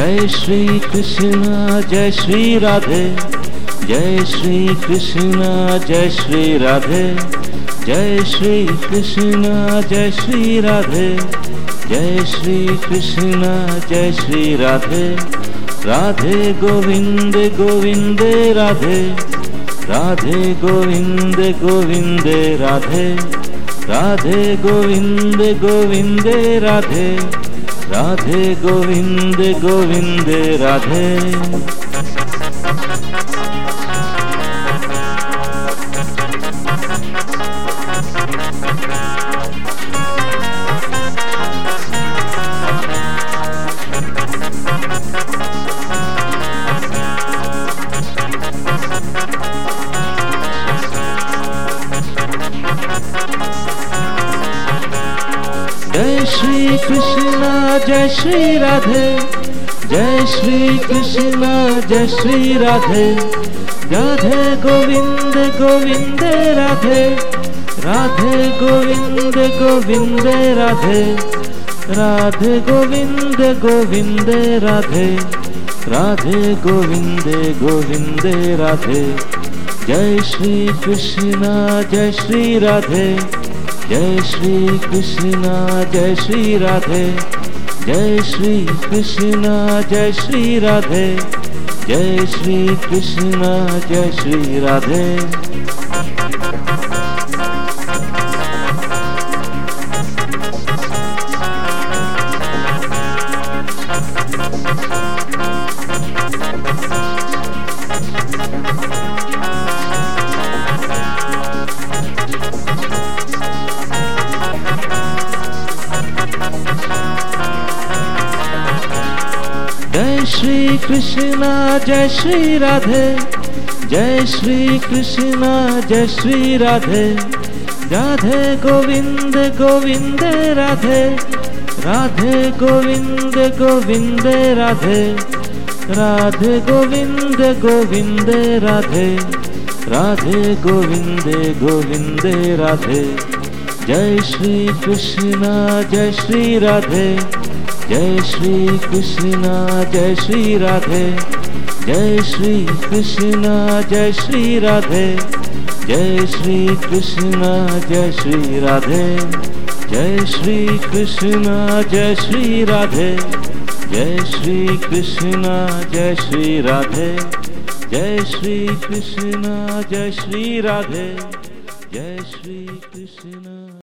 Jai Shri Krishna Jai Shri Radhe, Jai Shri Krishna Jai Shri Radhe, Jai Shri Krishna Jai Shri Radhe, Jai Shri Krishna Jai Shri Radhe. Radhe Govind Govind Radhe, Radhe Govind Govind Radhe, Radhe Govind Govind Radhe, Radhe Govind Govind Radhe. Jai Shri Krishna Jai Shri Radhe, Jai Shri Krishna Jai Shri Radhe, Radhe Govind Govind Radhe, Radhe Govind Govind Radhe, Radhe Govind Govind Radhe, Radhe Govind Govind Radhe. Jai Shri Krishna Jai Shri Radhe, Jai Shri Krishna Jai Shri Radhe, Jai Shri Krishna Jai Shri Radhe, Jai Shri Krishna Jai Shri Radhe. Jai Shri Krishna Jai Shri Radhe, Jai Shri Krishna Jai Shri Radhe, Radhe Govind Govind Radhe, Radhe Govind Govind Radhe, Radhe Govind Govind Radhe, Radhe Govind Govind Radhe. Jai Shri Krishna Jai Shri Radhe, Jai Shri Krishna Jai Shri Radhe, Jai Shri Krishna Jai Shri Radhe, Jai Shri Krishna Jai Shri Radhe, Jai Shri Krishna Jai Shri Radhe, Jai Shri Krishna Jai Shri Radhe, Jai Shri Krishna Jai Shri Radhe, Jai Shri Krishna.